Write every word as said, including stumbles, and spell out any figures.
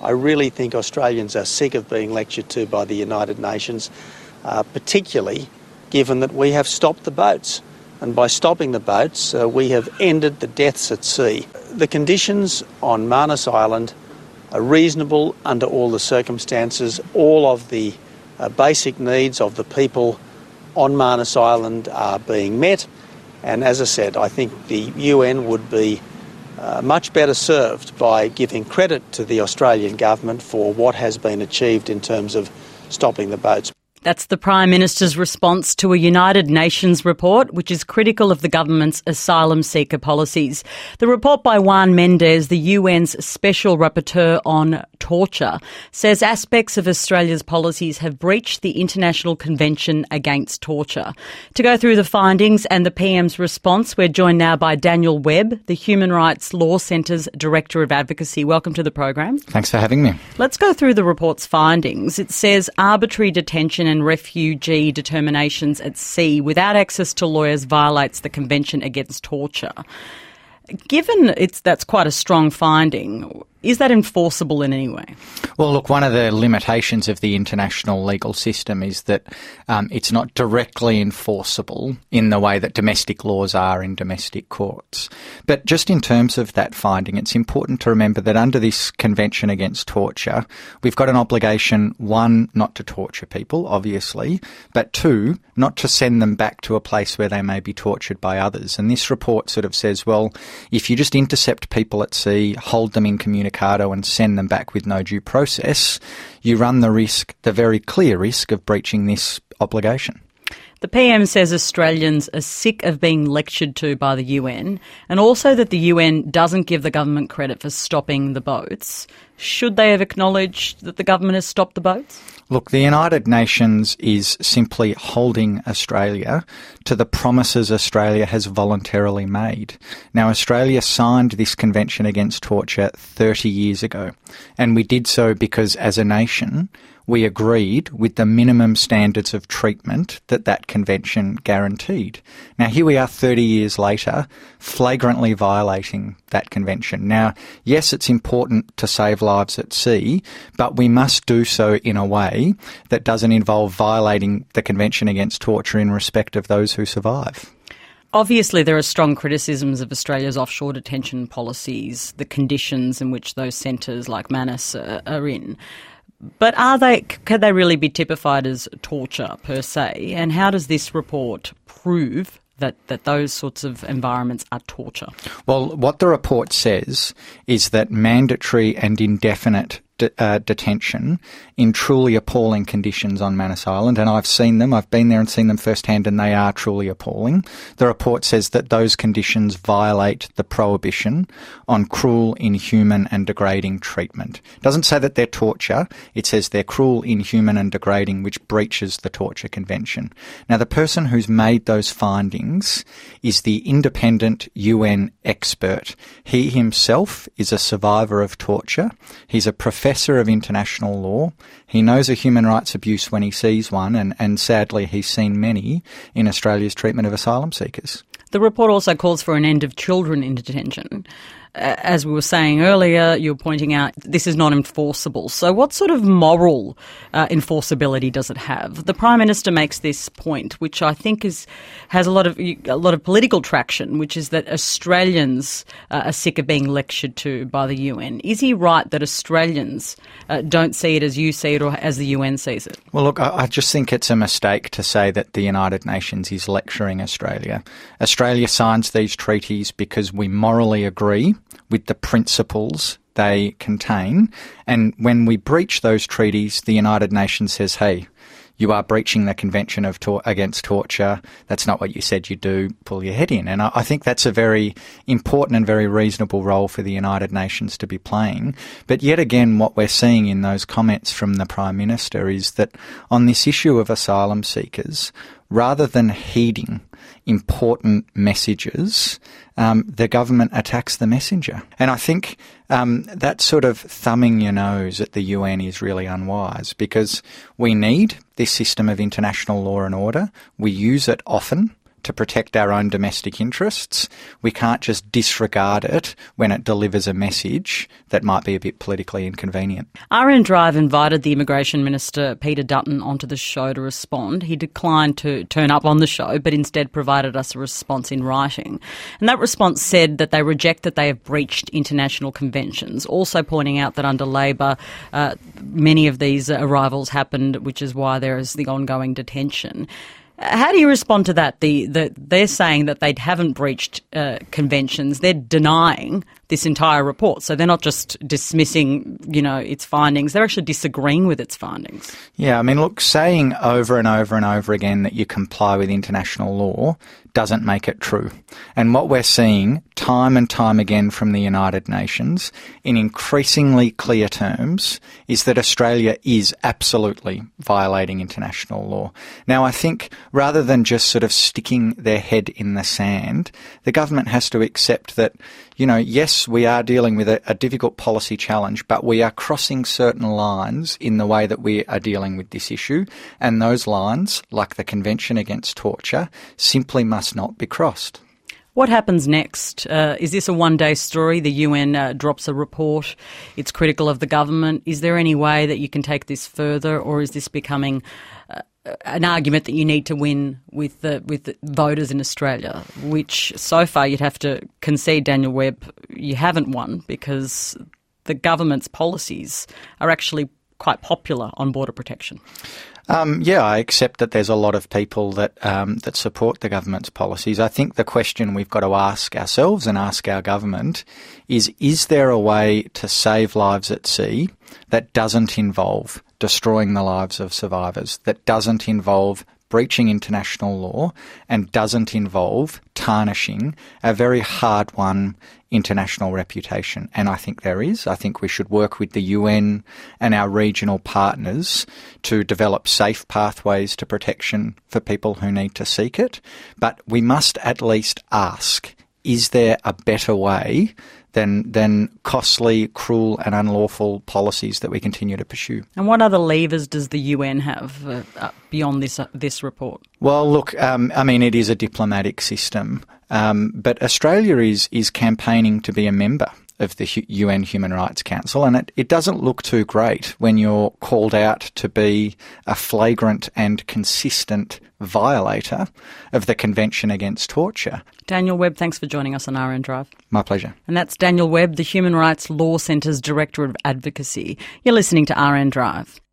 I really think Australians are sick of being lectured to by the United Nations, uh, particularly given that we have stopped the boats. And by stopping the boats, uh, we have ended the deaths at sea. The conditions on Manus Island are reasonable under all the circumstances. All of the uh, basic needs of the people on Manus Island are being met. And as I said, I think the U N would be uh, much better served by giving credit to the Australian government for what has been achieved in terms of stopping the boats. That's the Prime Minister's response to a United Nations report which is critical of the government's asylum seeker policies. The report by Juan Mendez, the U N's Special Rapporteur on Torture, says aspects of Australia's policies have breached the International Convention Against Torture. To go through the findings and the P M's response, we're joined now by Daniel Webb, the Human Rights Law Centre's Director of Advocacy. Welcome to the program. Thanks for having me. Let's go through the report's findings. It says arbitrary detention and refugee determinations at sea without access to lawyers violates the Convention Against Torture. Given it's that's quite a strong finding, is that enforceable in any way? Well, look, one of the limitations of the international legal system is that um, it's not directly enforceable in the way that domestic laws are in domestic courts. But just in terms of that finding, it's important to remember that under this Convention Against Torture, we've got an obligation, one, not to torture people, obviously, but two, not to send them back to a place where they may be tortured by others. And this report sort of says, well, if you just intercept people at sea, hold them in communication, and send them back with no due process, you run the risk, the very clear risk, of breaching this obligation. The P M says Australians are sick of being lectured to by the U N, and also that the U N doesn't give the government credit for stopping the boats. Should they have acknowledged that the government has stopped the boats? Look, the United Nations is simply holding Australia to the promises Australia has voluntarily made. Now, Australia signed this Convention Against Torture thirty years ago, and we did so because, as a nation, we agreed with the minimum standards of treatment that that convention guaranteed. Now, here we are thirty years later, flagrantly violating that convention. Now, yes, it's important to save lives at sea, but we must do so in a way that doesn't involve violating the Convention Against Torture in respect of those who survive. Obviously, there are strong criticisms of Australia's offshore detention policies, the conditions in which those centres like Manus uh, are in. But are they, can they really be typified as torture per se? And how does this report prove that, that those sorts of environments are torture? Well, what the report says is that mandatory and indefinite de- uh, detention in truly appalling conditions on Manus Island, and I've seen them, I've been there and seen them firsthand, and they are truly appalling. The report says that those conditions violate the prohibition on cruel, inhuman and degrading treatment. It doesn't say that they're torture, it says they're cruel, inhuman and degrading, which breaches the Torture Convention. Now, the person who's made those findings is the independent U N expert. He himself is a survivor of torture. He's a professor of international law. He knows a human rights abuse when he sees one, and, and sadly he's seen many in Australia's treatment of asylum seekers. The report also calls for an end of children in detention. As we were saying earlier, you were pointing out this is not enforceable. So what sort of moral uh, enforceability does it have? The Prime Minister makes this point, which I think is has a lot of a lot of political traction, which is that Australians uh, are sick of being lectured to by the U N. Is he right that Australians uh, don't see it as you see it or as the U N sees it? Well, look, I, I just think it's a mistake to say that the United Nations is lecturing Australia. Australia signs these treaties because we morally agree with the principles they contain. And when we breach those treaties, the United Nations says, hey, you are breaching the Convention of tor- Against Torture. That's not what you said you'd do. Pull your head in. And I, I think that's a very important and very reasonable role for the United Nations to be playing. But yet again, what we're seeing in those comments from the Prime Minister is that on this issue of asylum seekers, rather than heeding important messages, um, the government attacks the messenger. And I think um, that sort of thumbing your nose at the U N is really unwise, because we need this system of international law and order. We use it often to protect our own domestic interests. We can't just disregard it when it delivers a message that might be a bit politically inconvenient. R N Drive invited the Immigration Minister, Peter Dutton, onto the show to respond. He declined to turn up on the show, but instead provided us a response in writing. And that response said that they reject that they have breached international conventions, also pointing out that under Labor, uh, many of these arrivals happened, which is why there is the ongoing detention. How do you respond to that? The, the, they're saying that they haven't breached uh, conventions. They're denying this entire report. So they're not just dismissing, you know, its findings. They're actually disagreeing with its findings. Yeah, I mean, look, saying over and over and over again that you comply with international law doesn't make it true. And what we're seeing time and time again from the United Nations in increasingly clear terms is that Australia is absolutely violating international law. Now, I think rather than just sort of sticking their head in the sand, the government has to accept that, you know, yes, we are dealing with a, a difficult policy challenge, but we are crossing certain lines in the way that we are dealing with this issue. And those lines, like the Convention Against Torture, simply must not be crossed. What happens next? Uh, is this a one-day story? The U N uh, drops a report. It's critical of the government. Is there any way that you can take this further, or is this becoming uh, an argument that you need to win with the with the voters in Australia, which so far you'd have to concede, Daniel Webb, you haven't won because the government's policies are actually quite popular on border protection? Um, yeah, I accept that there's a lot of people that um, that support the government's policies. I think the question we've got to ask ourselves and ask our government is, is there a way to save lives at sea that doesn't involve destroying the lives of survivors, that doesn't involve breaching international law and doesn't involve tarnishing a very hard-won international reputation? And I think there is. I think we should work with the U N and our regional partners to develop safe pathways to protection for people who need to seek it. But we must at least ask, is there a better way than than costly, cruel and unlawful policies that we continue to pursue? And what other levers does the U N have uh, uh, beyond this uh, this report? Well, look, um, I mean, it is a diplomatic system, um, but Australia is is campaigning to be a member of the U N Human Rights Council, and it, it doesn't look too great when you're called out to be a flagrant and consistent violator of the Convention Against Torture. Daniel Webb, thanks for joining us on R N Drive. My pleasure. And that's Daniel Webb, the Human Rights Law Centre's Director of Advocacy. You're listening to R N Drive.